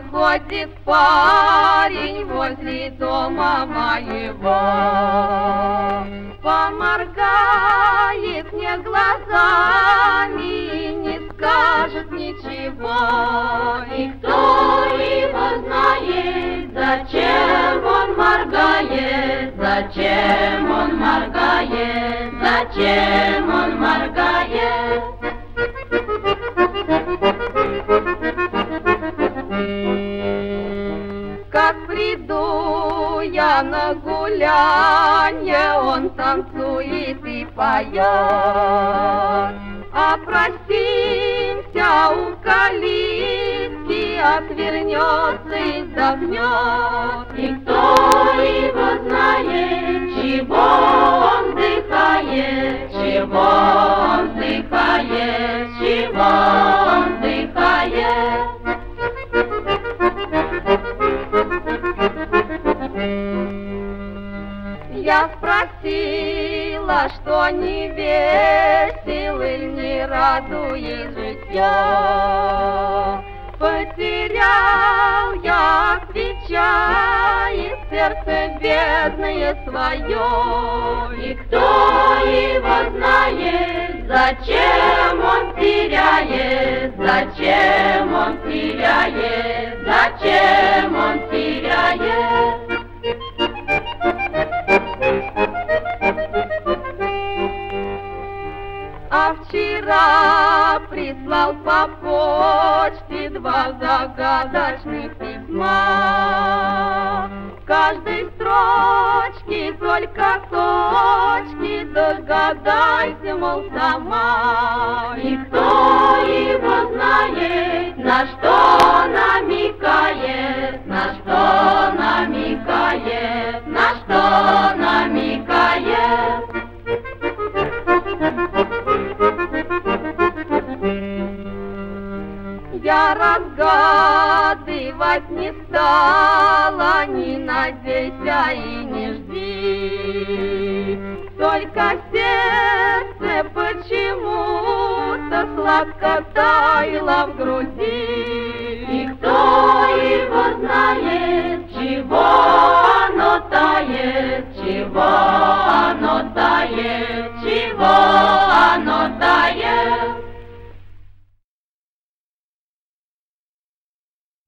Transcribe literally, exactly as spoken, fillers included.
Проходит парень возле дома моего, поморгает мне глазами и не скажет ничего. И кто его знает, зачем он моргает, зачем он моргает, зачем он моргает. Как приду я на гулянье, он танцует и поет, а простимся у калитки, отвернется и вздохнет. И кто его знает, чего он вздыхает, чего он вздыхает, чего он вздыхает. Я спросила, что не весел или не радует житье. Потерял я, отвечает, сердце бедное свое. И кто его знает, зачем он теряет, зачем он теряет, зачем он теряет. А вчера прислал по почте два загадочных письма. В каждой строчке только точки, догадайся, мол, сама. И кто его знает, на что намекает, на что намекает, на что намекает. Я разгадывать не стала, не надейся и не жди. Только сердце почему-то сладко таяло в груди.